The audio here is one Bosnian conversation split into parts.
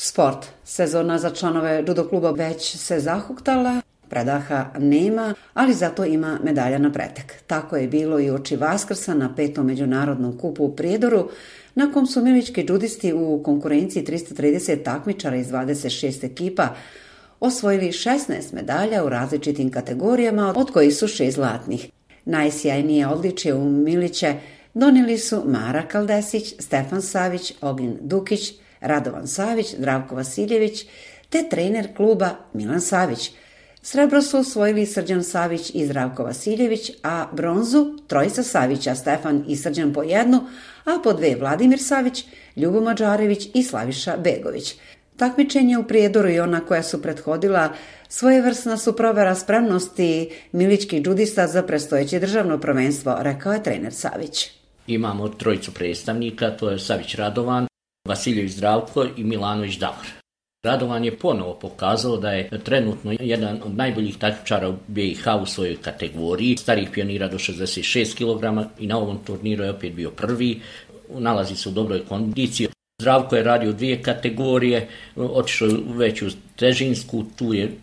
Sport. Sezona za članove judo kluba već se zahuktala, predaha nema, ali zato ima medalja na pretek. Tako je bilo i uoči Vaskrsa na 5. međunarodnom kupu u Prijedoru, na kom su milički judisti u konkurenciji 330 takmičara iz 26 ekipa osvojili 16 medalja u različitim kategorijama, od kojih su 6 zlatnih. Najsjajnije odličje u miliće donijeli su Mara Kaldesić, Stefan Savić, Ognjen Dukić, Radovan Savić, Zdravko Vasiljević te trener kluba Milan Savić. Srebro su osvojili Srđan Savić i Zdravko Vasiljević, a bronzu trojica Savića, Stefan i Srđan po jednu, a po 2 Vladimir Savić, Ljubo Mađarević i Slaviša Begović. Takmičenje u Prijedoru i ona koja su prethodila svojevrsna su provera spremnosti miličkih judista za predstojeće državno prvenstvo, rekao je trener Savić. Imamo trojicu predstavnika, to je Savić Radovan, Vasiljević Zdravko i Milanović Davor. Radovan je ponovo pokazao da je trenutno jedan od najboljih takmičara u BiH u svojoj kategoriji, starih pionira do 66 kg i na ovom turniru je opet bio prvi, nalazi se u dobroj kondiciji. Zdravko je radio 2 kategorije, otišao već u težinsku, tu je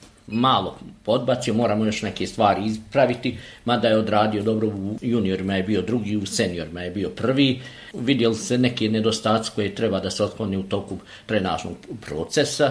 malo podbacio, moramo još neke stvari ispraviti, mada je odradio dobro, u juniorima je bio drugi, u seniorima je bio prvi. Vidjeli se neke nedostaci koje treba da se otklone u toku trenažnog procesa.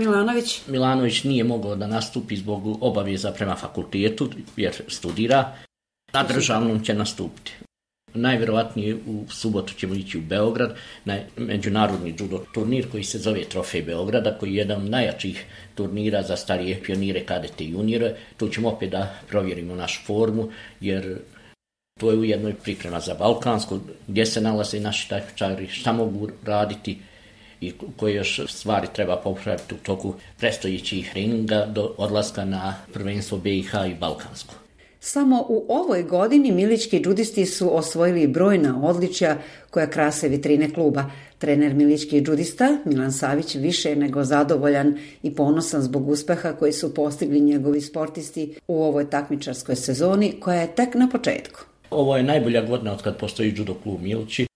Milanović nije mogao da nastupi zbog obaveza prema fakultetu, jer studira, na državnom će nastupiti. Najvjerovatnije u subotu ćemo ići u Beograd na međunarodni judo turnir koji se zove Trofej Beograda, koji je jedan od najjačih turnira za starije pionire, kadete i juniore. Tu ćemo opet da provjerimo našu formu, jer to je ujedno i priprema za Balkansko, gdje se nalaze naši takmičari, šta mogu raditi i koje još stvari treba popraviti u toku predstojećih treninga do odlaska na prvenstvo BiH i Balkansko. Samo u ovoj godini milički judisti su osvojili brojna odličja koja krase vitrine kluba. Trener miličkih judista Milan Savić više je nego zadovoljan i ponosan zbog uspeha koji su postigli njegovi sportisti u ovoj takmičarskoj sezoni koja je tek na početku. Ovo je najbolja godina od kad postoji judo klub Milići.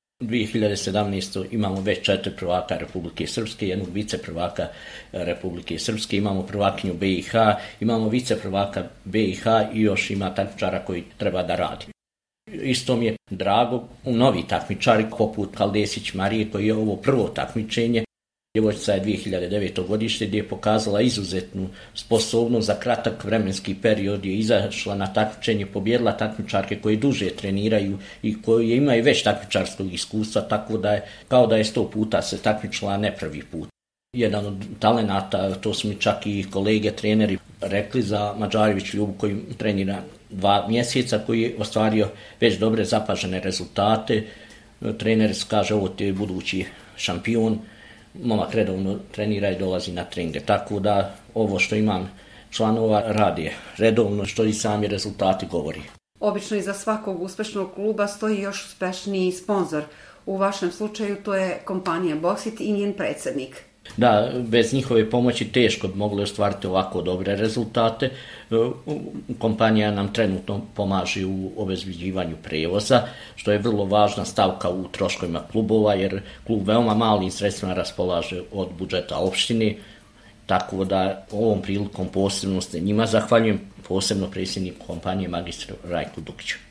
2017. imamo već 4 prvaka Republike Srpske, jednog vice prvaka Republike Srpske, imamo prvakinju BiH, imamo vice prvaka BiH i još ima takmičara koji treba da radi. Isto mi je drago novi takmičari poput Kaldesić Marije koji je ovo prvo takmičenje. Djevojčica je 2009. godište gdje je pokazala izuzetnu sposobnost za kratak vremenski period, je izašla na takmičenje, pobijedila takmičarke koje duže treniraju i koje imaju već takmičarskog iskustva, tako da je kao da je 100 puta se takmičila, ne prvi put. Jedan od talenata, to su mi čak i kolege treneri rekli za Mađarević Ljubu koji trenira 2 mjeseca, koji je ostvario već dobre zapažene rezultate. Trener kaže ovo ti je budući šampion. Momak redovno trenira i dolazi na treninge, tako da ovo što imam članova radi redovno, što i sami rezultati govori. Obično iza svakog uspešnog kluba stoji još uspešniji sponzor. U vašem slučaju to je kompanija Boksit i njen predsjednik. Da, bez njihove pomoći teško bi mogli ostvariti ovako dobre rezultate. Kompanija nam trenutno pomaže u obezbeđivanju prevoza, što je vrlo važna stavka u troškovima klubova, jer klub veoma malim sredstvima raspolaže od budžeta opštine, tako da ovom prilikom posebno njima zahvaljujem, posebno predsjedniku kompanije magistru Rajku Dukiću.